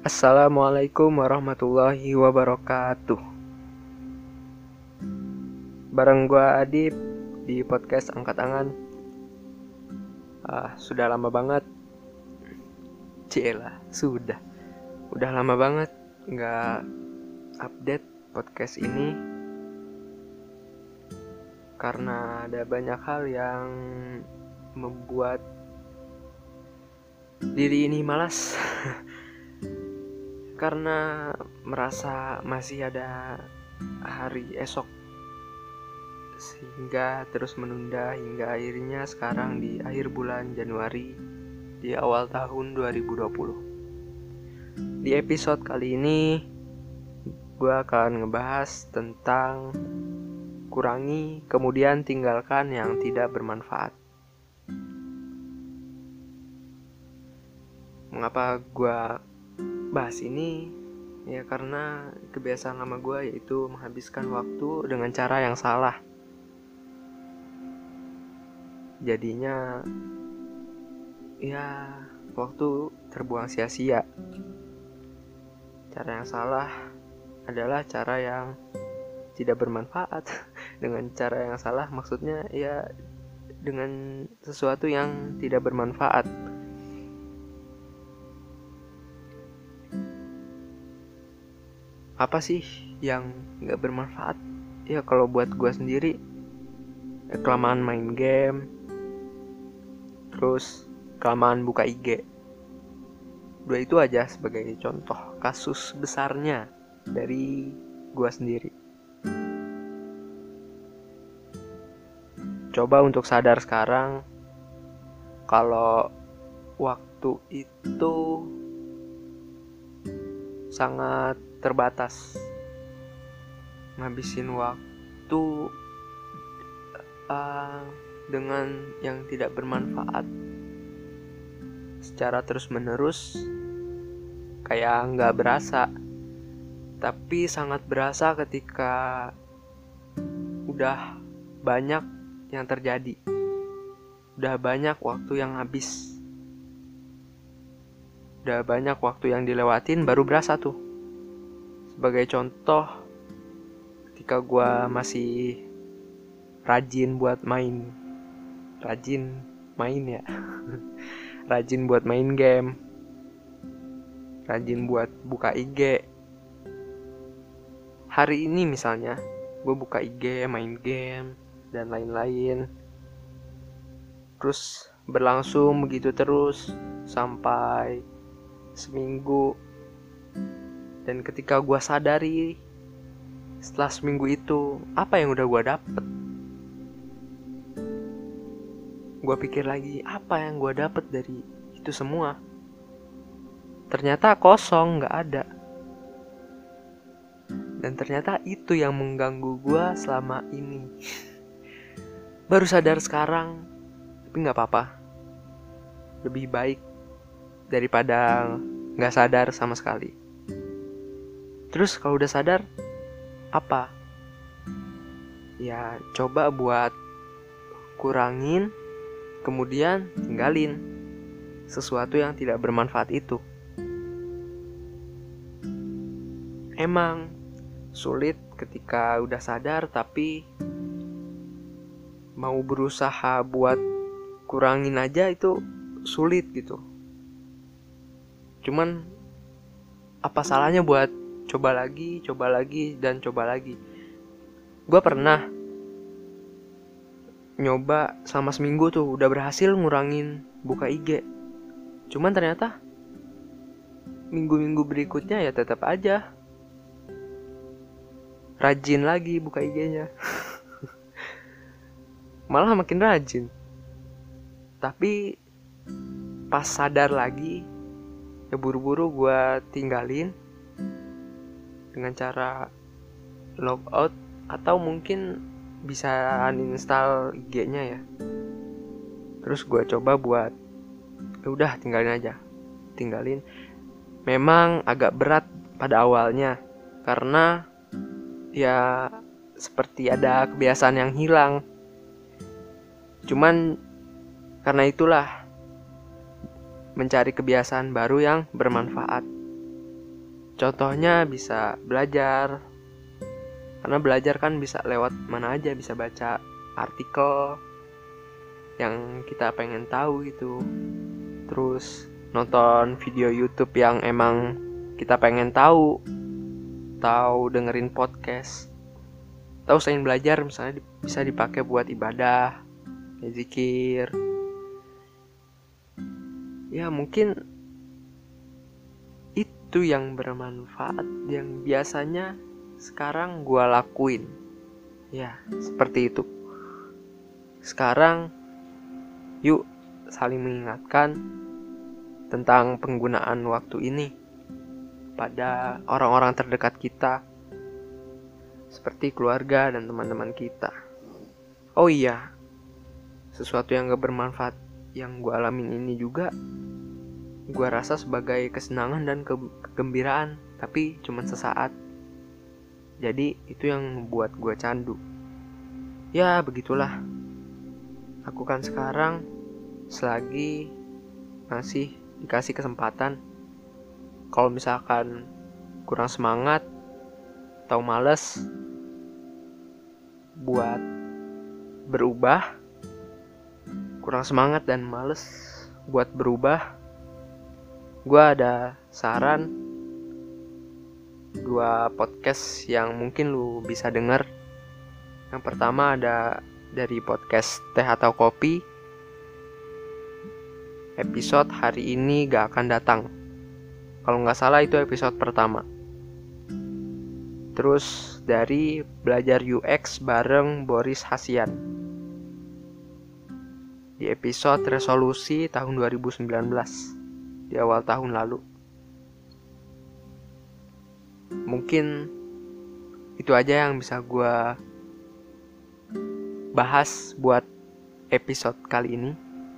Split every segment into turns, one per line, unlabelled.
Assalamualaikum warahmatullahi wabarakatuh. Bareng gua Adib di podcast Angkat Angan. Sudah lama banget. Cielah, sudah. Udah lama banget nggak update podcast ini karena ada banyak hal yang membuat diri ini malas. Karena merasa masih ada hari esok, sehingga terus menunda hingga akhirnya sekarang di akhir bulan Januari, di awal tahun 2020. Di episode kali ini gue akan ngebahas tentang kurangi kemudian tinggalkan yang tidak bermanfaat. Mengapa gue bahas ini? Ya karena kebiasaan lama gue yaitu menghabiskan waktu dengan cara yang salah. Jadinya ya waktu terbuang sia-sia. Cara yang salah adalah cara yang tidak bermanfaat. Dengan cara yang salah maksudnya ya dengan sesuatu yang tidak bermanfaat. Apa sih yang gak bermanfaat? Ya kalau buat gue sendiri ya kelamaan main game, terus kelamaan buka IG. Dua itu aja sebagai contoh kasus besarnya dari gue sendiri. Coba untuk sadar sekarang kalau waktu itu sangat terbatas. Ngabisin waktu dengan yang tidak bermanfaat secara terus menerus kayak gak berasa, tapi sangat berasa ketika udah banyak yang terjadi, udah banyak waktu yang habis, udah banyak waktu yang dilewatin baru berasa tuh. Sebagai contoh, ketika gue masih rajin buat main rajin buat main game, rajin buat buka IG. Hari ini misalnya gue buka IG, main game dan lain-lain, terus berlangsung begitu terus sampai seminggu. Dan ketika gue sadari setelah seminggu itu, apa yang udah gue dapet? Gue pikir lagi, apa yang gue dapet dari itu semua? Ternyata kosong, gak ada. Dan ternyata itu yang mengganggu gue selama ini. Baru sadar sekarang, tapi gak apa-apa. Lebih baik daripada gak sadar sama sekali. Terus kalau udah sadar, apa? Ya coba buat kurangin, kemudian tinggalin sesuatu yang tidak bermanfaat itu. Emang sulit ketika udah sadar, tapi mau berusaha buat kurangin aja itu sulit gitu. Cuman apa salahnya buat coba lagi, dan coba lagi. Gue pernah nyoba selama seminggu tuh, udah berhasil ngurangin buka IG. Cuman ternyata minggu-minggu berikutnya ya tetap aja rajin lagi buka IG-nya. Malah makin rajin. Tapi pas sadar lagi, ya buru-buru gue tinggalin dengan cara logout atau mungkin bisa uninstall IG-nya ya. Terus gue coba buat udah tinggalin. Memang agak berat pada awalnya karena ya seperti ada kebiasaan yang hilang. Cuman karena itulah mencari kebiasaan baru yang bermanfaat. Contohnya bisa belajar, karena belajar kan bisa lewat mana aja, bisa baca artikel yang kita pengen tahu gitu. Terus nonton video YouTube yang emang kita pengen tahu, atau dengerin podcast. Tahu selain belajar misalnya bisa dipakai buat ibadah, zikir. Ya mungkin itu yang bermanfaat, yang biasanya sekarang gue lakuin. Ya seperti itu. Sekarang yuk saling mengingatkan tentang penggunaan waktu ini pada orang-orang terdekat kita, seperti keluarga dan teman-teman kita. Oh iya, sesuatu yang gak bermanfaat yang gue alamin ini juga gue rasa sebagai kesenangan dan kegembiraan, tapi cuma sesaat. Jadi itu yang membuat gue candu. Ya begitulah. Aku kan sekarang selagi masih dikasih kesempatan, kalau misalkan kurang semangat atau males buat berubah, kurang semangat dan males buat berubah, gue ada saran 2 podcast yang mungkin lu bisa denger. Yang pertama ada dari podcast Teh atau Kopi, episode Hari Ini Gak Akan Datang. Kalau gak salah itu episode pertama. Terus dari Belajar UX bareng Boris Hasian, di episode resolusi tahun 2019, di awal tahun lalu. Mungkin itu aja yang bisa gue bahas buat episode kali ini.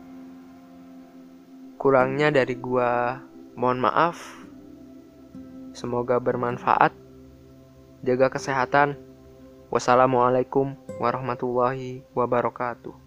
Kurangnya dari gue mohon maaf. Semoga bermanfaat. Jaga kesehatan. Wassalamualaikum warahmatullahi wabarakatuh.